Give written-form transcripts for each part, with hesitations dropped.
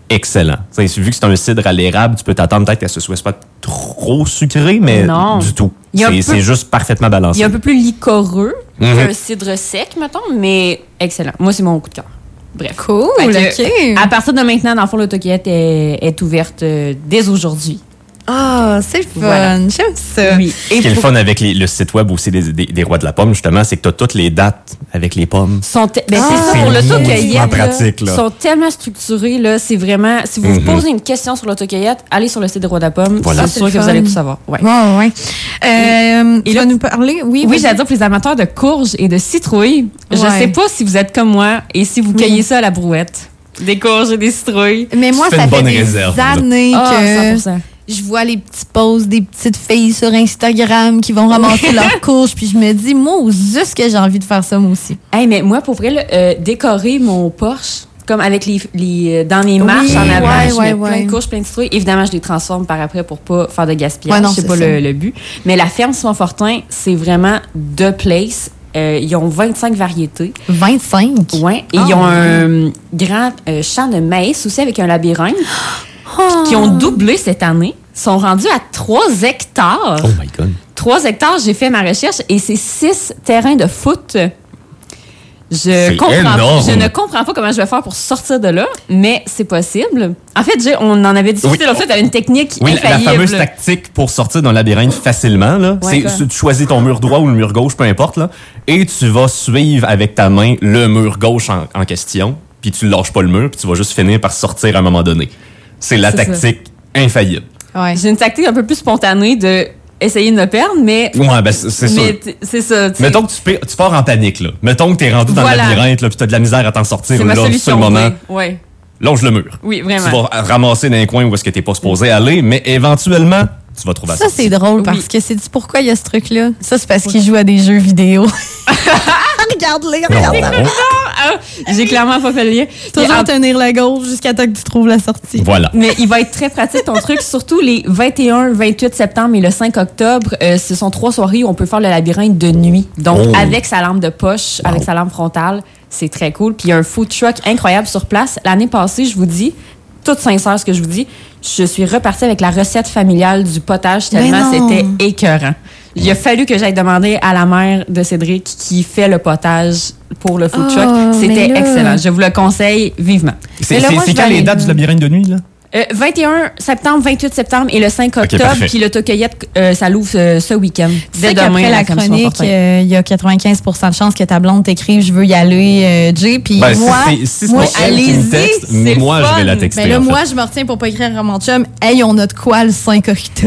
excellent. T'sais, vu que c'est un cidre à l'érable, tu peux t'attendre peut-être qu'elle se soit pas trop sucrée, mais non. Du tout. C'est juste parfaitement balancé. Il est un peu plus liquoreux qu'un cidre sec, mettons, mais excellent. Moi, c'est mon coup de cœur. Bref. Cool, OK. À partir de maintenant, dans le fond, l'autocueillette est ouverte dès aujourd'hui. Ah, c'est le fun. Voilà. J'aime ça. Oui. Ce qui est le fun avec le site web aussi des Rois de la Pomme, justement, c'est que tu as toutes les dates avec les pommes. C'est ça pour l'autocueillette. En pratique, là. Ils sont tellement structurés, là. C'est vraiment. Si vous vous posez une question sur l'autocueillette, allez sur le site des Rois de la Pomme. Voilà. C'est sûr que vous allez tout savoir. Ouais. Ouais. Et Tu là, vas nous parler? Oui, j'allais dire pour les amateurs de courges et de citrouilles. Je Ouais. sais pas si vous êtes comme moi et si vous cueillez ça à la brouette. Des courges et des citrouilles. Mais moi, Tu fais ça une fait bonne des réserve, là. années Ah, que 100%. je vois les petits posts des petites filles sur Instagram qui vont ramasser leurs courges, puis je me dis, moi, juste que j'ai envie de faire ça, moi aussi. Hey, mais moi, pour vrai, là, décorer mon Porsche, comme avec les dans mes marches en avant, je mets plein de courges, plein de citrouilles. Évidemment, je les transforme par après pour pas faire de gaspillage. Ouais, non, c'est pas le but. Mais la ferme Simon-Fortin, c'est vraiment the place. Ils ont 25 variétés. 25? Ouais. Et ils ont un grand champ de maïs aussi avec un labyrinthe qui ont doublé cette année. Ils sont rendus à 3 hectares. Oh my God. 3 hectares, j'ai fait ma recherche et c'est 6 terrains de foot. Je ne comprends pas comment je vais faire pour sortir de là, mais c'est possible. En fait, on en avait discuté l'autre fois, tu avais une technique infaillible. La fameuse tactique pour sortir d'un labyrinthe facilement, là, c'est tu choisis ton mur droit ou le mur gauche, peu importe, là, et tu vas suivre avec ta main le mur gauche en question, puis tu lâches pas le mur, puis tu vas juste finir par sortir à un moment donné. C'est la tactique infaillible. Ouais. J'ai une tactique un peu plus spontanée de essayer de me perdre, mais... Ouais, ben c'est ça. C'est ça. T'sais. Mettons que tu pars en panique, là. Mettons que t'es rendu dans le labyrinthe, là, puis t'as de la misère à t'en sortir. C'est ma là, solution. sur le moment, ouais. longe le mur. Oui, vraiment. Tu vas ramasser dans un coin où est-ce que t'es pas supposé aller, mais éventuellement, tu vas trouver la Ça, sortie. c'est drôle parce que c'est pourquoi il y a ce truc-là. Ça, c'est parce qu'ils jouent à des jeux vidéo. Regarde-les, regarde-les. J'ai clairement pas fait le lien. Toujours tenir la gauche jusqu'à temps que tu trouves la sortie. Voilà. Mais il va être très pratique ton truc, surtout les 21, 28 septembre et le 5 octobre. Ce sont 3 soirées où on peut faire le labyrinthe de nuit. Donc, avec sa lampe de poche, avec sa lampe frontale, c'est très cool. Puis il y a un food truck incroyable sur place. L'année passée, je vous dis, toute sincère ce que je vous dis, je suis repartie avec la recette familiale du potage tellement c'était écœurant. Il a fallu que j'aille demander à la mère de Cédric qui fait le potage pour le food truck. C'était excellent. Je vous le conseille vivement. C'est quand les dates du labyrinthe de nuit, là? 21 septembre, 28 septembre et le 5 octobre. Puis l'autocueillette, ça l'ouvre ce week-end. Dès demain, après la chronique, il y a 95 de chances que ta blonde t'écrive « Je veux y aller, Jay ». Puis moi, allez-y, mais moi, je vais la texter. Ben là, moi, je me retiens pour pas écrire à mon chum « Hey, on a de quoi le 5 octobre? »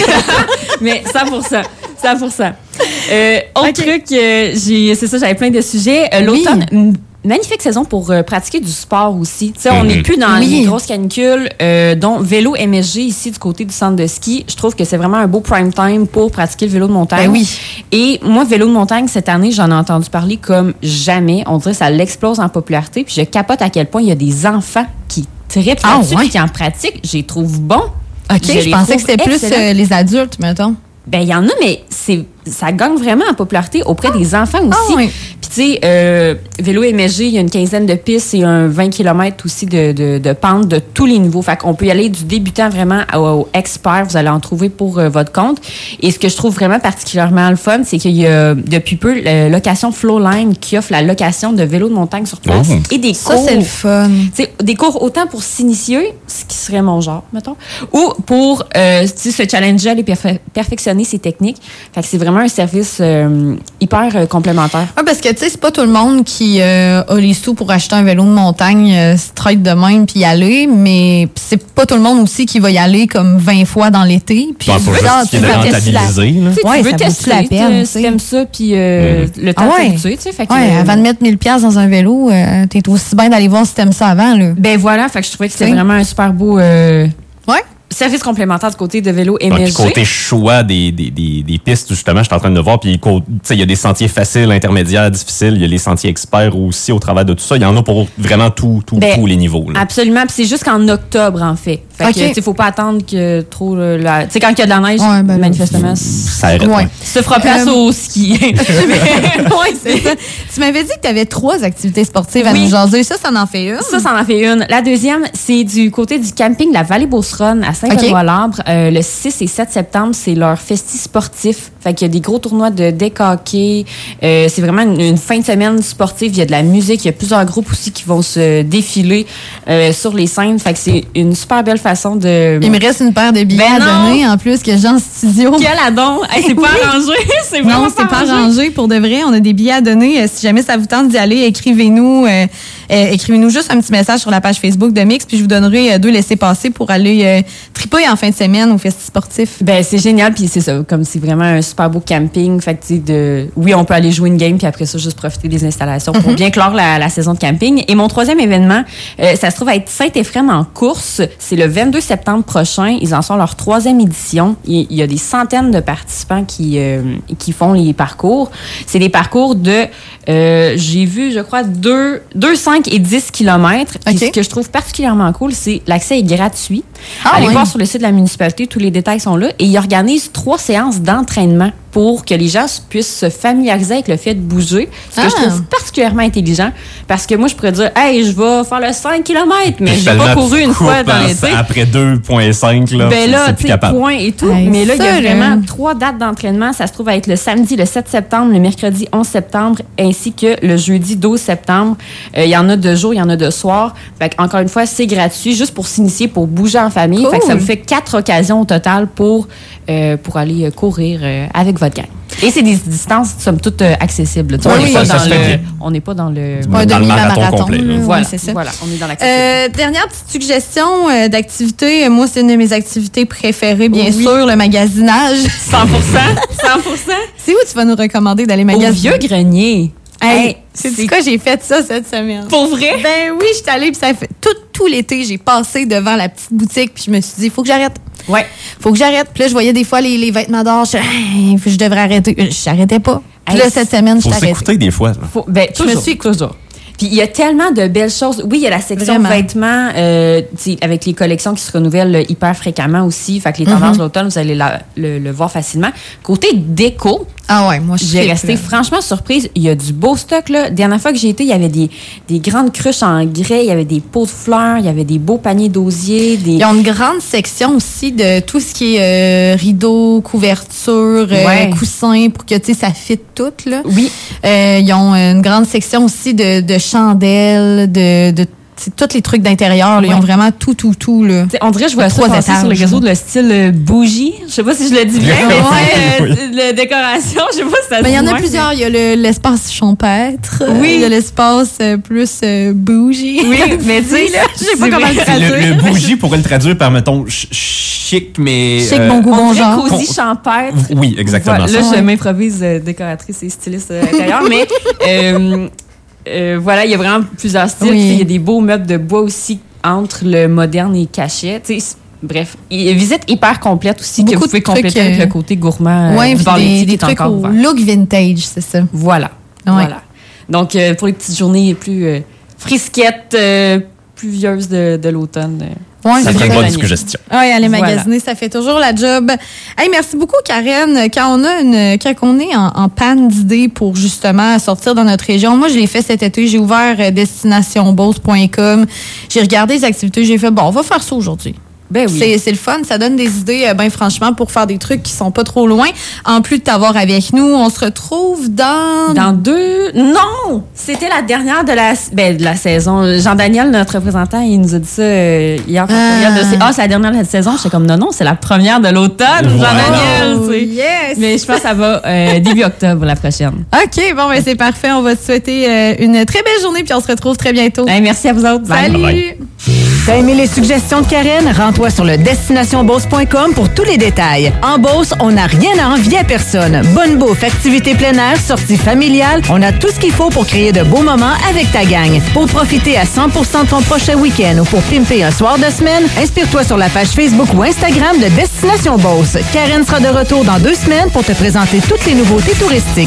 Mais 100%. 100%. Autre truc, c'est ça, j'avais plein de sujets. L'automne... Magnifique saison pour pratiquer du sport aussi. Tu sais, on n'est plus dans les grosses canicules, dont vélo MSG ici du côté du centre de ski. Je trouve que c'est vraiment un beau prime time pour pratiquer le vélo de montagne. Ben oui. Et moi, vélo de montagne, cette année, j'en ai entendu parler comme jamais. On dirait que ça l'explose en popularité. Puis je capote à quel point il y a des enfants qui trippent là-dessus et qui en pratiquent. Je les trouve bons. OK, je pensais que c'était plus les adultes, mettons. Ben, il y en a, mais ça gagne vraiment en popularité auprès des enfants aussi. Puis, tu sais, vélo MSG, il y a une quinzaine de pistes et un 20 km aussi de pente de tous les niveaux. Fait qu'on peut y aller du débutant vraiment au expert. Vous allez en trouver pour votre compte. Et ce que je trouve vraiment particulièrement le fun, c'est qu'il y a depuis peu la location Flowline qui offre la location de vélos de montagne sur place et des cours. Ça, c'est le fun. T'sais, des cours autant pour s'initier, ce qui serait mon genre, mettons, ou pour se challenger, aller perfectionner ses techniques. Fait que c'est vraiment un service hyper complémentaire. Oui, parce que, tu sais, c'est pas tout le monde qui a les sous pour acheter un vélo de montagne straight de même puis y aller, mais c'est pas tout le monde aussi qui va y aller comme 20 fois dans l'été. Puis tu veux rentabiliser. Tu veux tester la peine. Si t'aimes ça, puis le temps d'habituer, tu sais. Avant de mettre 1000$ dans un vélo, t'es aussi bien d'aller voir si t'aimes ça avant, là. Ben voilà, fait que je trouvais que c'était vraiment un super beau... service complémentaire du côté de vélo MSG. Donc, côté choix des pistes, justement, je suis en train de voir. Puis, il y a des sentiers faciles, intermédiaires, difficiles. Il y a les sentiers experts aussi au travers de tout ça. Il y en a pour vraiment tous les niveaux. Là. Absolument. Puis c'est jusqu'en octobre, en fait. Fait que, faut pas attendre que trop... Tu sais, quand il y a de la neige, manifestement, ça arrête. Ça fera place au ski. Oui, c'est ça. Tu m'avais dit que tu avais 3 activités sportives à nous jaser. Ça en fait une? Ça en fait une. La deuxième, c'est du côté du camping de la Vallée Beauceronne à Saint-Benoît-l'Arbre. Le 6 et 7 septembre, c'est leur festi sportif. Fait qu'il y a des gros tournois de deck hockey. C'est vraiment une fin de semaine sportive. Il y a de la musique. Il y a plusieurs groupes aussi qui vont se défiler sur les scènes. Fait que c'est une super belle façon de... Il me reste une paire de billets à donner en plus que j'ai en studio. Quel adon! Hey, c'est pas arrangé. C'est vraiment non, c'est pas arrangé pour de vrai. On a des billets à donner. Si jamais ça vous tente d'y aller, écrivez-nous juste un petit message sur la page Facebook de Mix, puis je vous donnerai 2 laissez-passer pour aller triper en fin de semaine au festi sportif. Ben c'est génial, puis c'est ça, comme c'est vraiment un super beau camping. Fait que oui, on peut aller jouer une game, puis après ça, juste profiter des installations pour bien clore la saison de camping. Et mon 3e événement, ça se trouve à être Saint-Éphrem en course. C'est le 22 septembre prochain. Ils en sont leur 3e édition. Il y a des centaines de participants qui font les parcours. C'est des parcours de, j'ai vu, je crois, 2, 5 et 10 kilomètres. Ce que je trouve particulièrement cool, c'est l'accès est gratuit. Allez voir sur le site de la municipalité, tous les détails sont là. Et ils organisent 3 séances d'entraînement pour que les gens puissent se familiariser avec le fait de bouger. Ce que je trouve particulièrement intelligent. Parce que moi, je pourrais dire, hey, je vais faire le 5 km, mais j'ai pas couru une fois dans l'été. Après 2,5, là, c'est plus capable. Point et tout. Mais là, il y a vraiment 3 dates d'entraînement. Ça se trouve à être le samedi, le 7 septembre, le mercredi 11 septembre, ainsi que le jeudi 12 septembre. Il y en a de jour, il y en a de soir. Fait encore une fois, c'est gratuit, juste pour s'initier, pour bouger en famille. Fait que ça vous fait 4 occasions au total pour aller courir avec votre gang. Et c'est des distances, somme toute, accessibles. On n'est pas dans le marathon complet. Voilà, c'est ça. Voilà, on est dans l'accessibilité. Dernière petite suggestion d'activité. Moi, c'est une de mes activités préférées, bien sûr, le magasinage. 100%. C'est où tu vas nous recommander d'aller magasiner? Au Vieux-Grenier. Hey, c'est quoi, j'ai fait ça cette semaine. Pour vrai? Ben oui, je suis allée, puis ça fait tout l'été, j'ai passé devant la petite boutique, puis je me suis dit, il faut que j'arrête. Ouais. Faut que j'arrête. Puis là, je voyais des fois les vêtements d'or, je devrais arrêter. Je n'arrêtais pas. Puis là, cette semaine, je t'arrête. Faut s'écouter des fois. Je me suis écoutée. Puis il y a tellement de belles choses. Oui, il y a la section vêtements avec les collections qui se renouvellent hyper fréquemment aussi. Fait que les tendances de l'automne, vous allez le voir facilement. Côté déco, moi j'ai resté franchement surprise. Il y a du beau stock là. Dernière fois que j'ai été, il y avait des grandes cruches en grès, il y avait des pots de fleurs, il y avait des beaux paniers d'osier. Ils ont une grande section aussi de tout ce qui est rideaux, couvertures, coussins pour que ça fit tout là. Oui. Ils ont une grande section aussi de chandelles, de tous les trucs d'intérieur. Ils ont vraiment tout. Là. On dirait que je vois ça passer sur les réseaux de le style bougie. Je sais pas si je le dis bien, mais la décoration, je sais pas si ça se il y en a plusieurs. Il y a l'espace champêtre. Oui. Il y a l'espace plus bougie. Oui, mais tu sais, je sais pas comment le traduire. Le bougie pourrait le traduire par, mettons, chic, mais... Chic, bon goût, bon genre. Cosy champêtre. Oui, exactement. Voilà, là, je m'improvise décoratrice et styliste intérieur, mais... voilà, il y a vraiment plusieurs styles. Il y a des beaux meubles de bois aussi entre le moderne et cachet. Bref, visite hyper complète aussi que vous pouvez compléter avec le côté gourmand du bar laitier qui est encore ouvert. Look vintage, c'est ça. Voilà. Donc, pour les petites journées plus frisquettes, pluvieuses de l'automne... ça ferait une bonne suggestion. Oui, aller magasiner, ça fait toujours la job. Hey, merci beaucoup, Karen. Quand on est en panne d'idées pour justement sortir dans notre région, moi, je l'ai fait cet été. J'ai ouvert destinationbeauce.com. J'ai regardé les activités. J'ai fait, on va faire ça aujourd'hui. Ben oui. C'est le fun, ça donne des idées, franchement, pour faire des trucs qui sont pas trop loin. En plus de t'avoir avec nous, on se retrouve dans 2... Non! C'était la dernière de la saison. Jean-Daniel, notre représentant, il nous a dit ça hier. C'est la dernière de la saison. J'étais comme, non, c'est la première de l'automne, Jean-Daniel. Yes! Mais je pense que ça va début octobre, la prochaine. OK, c'est parfait. On va te souhaiter une très belle journée, puis on se retrouve très bientôt. Merci à vous autres. Salut! Bye. T'as aimé les suggestions de Karen? Rends-toi sur le destinationbeauce.com pour tous les détails. En Beauce, on n'a rien à envier à personne. Bonne bouffe, activités plein air, sorties familiales, on a tout ce qu'il faut pour créer de beaux moments avec ta gang. Pour profiter à 100% de ton prochain week-end ou pour pimper un soir de semaine, inspire-toi sur la page Facebook ou Instagram de Destination Beauce. Karen sera de retour dans 2 semaines pour te présenter toutes les nouveautés touristiques.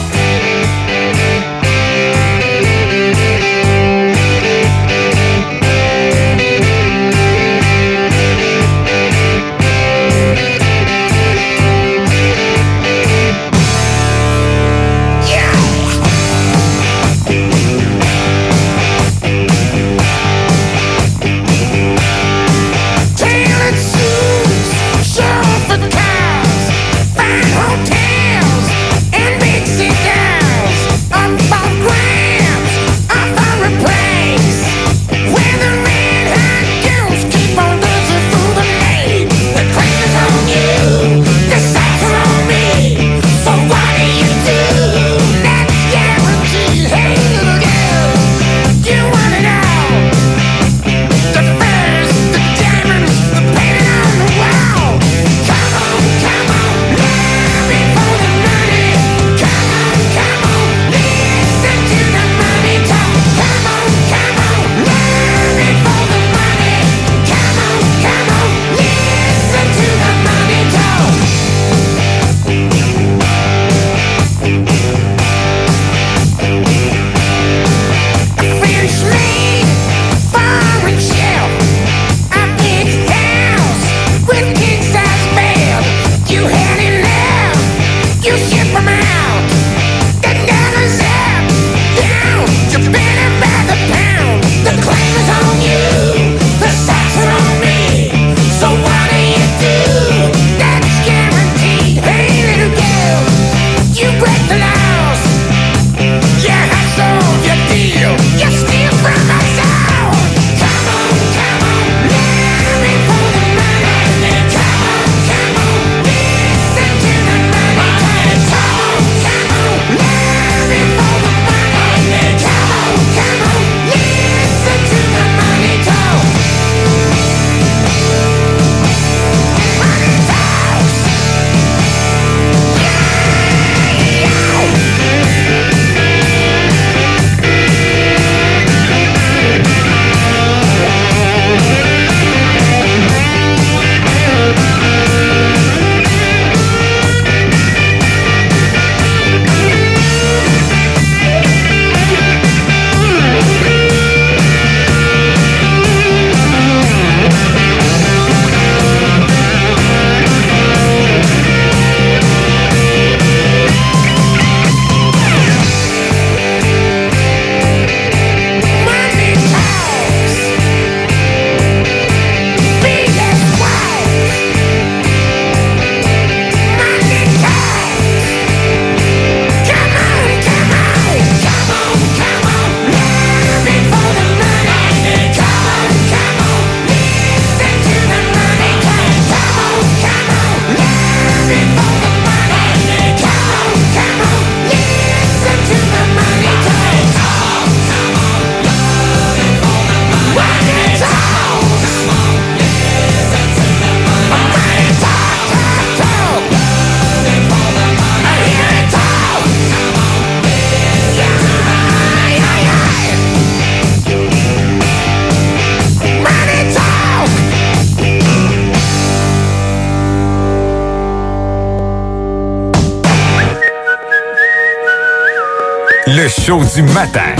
Le show du matin.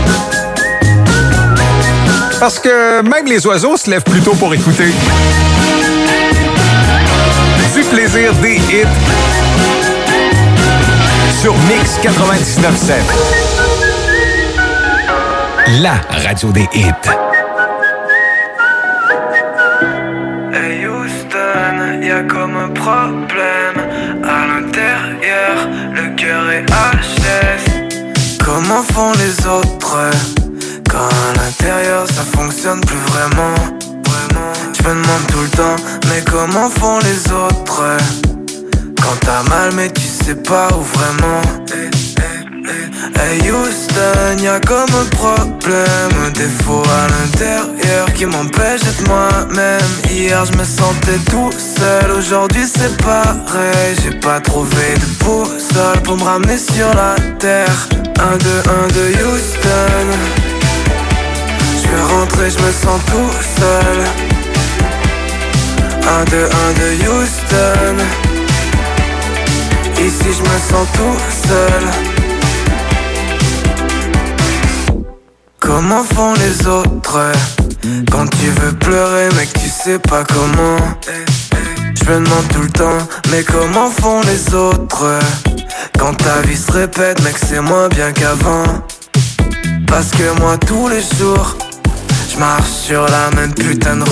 Parce que même les oiseaux se lèvent plus tôt pour écouter. Du plaisir des hits sur Mix 99.7. La radio des hits. Hey Houston, y'a comme un problème à l'intérieur, le cœur est HS. Comment font les autres quand à l'intérieur ça fonctionne plus vraiment? Je me demande tout le temps, mais comment font les autres quand t'as mal mais tu sais pas où vraiment? Hey Houston, y'a comme un problème, un défaut à l'intérieur qui m'empêche d'être moi-même. Hier je me sentais tout seul, aujourd'hui c'est pareil. J'ai pas trouvé de boussole pour me ramener sur la terre. 1, 2, 1, 2 Houston. Je vais rentrer, je me sens tout seul. 1, 2, 1, 2 Houston. Ici je me sens tout seul. Comment font les autres quand tu veux pleurer mais que tu sais pas comment? Je me demande tout le temps, mais comment font les autres quand ta vie se répète mais que c'est moins bien qu'avant? Parce que moi tous les jours je marche sur la même putain de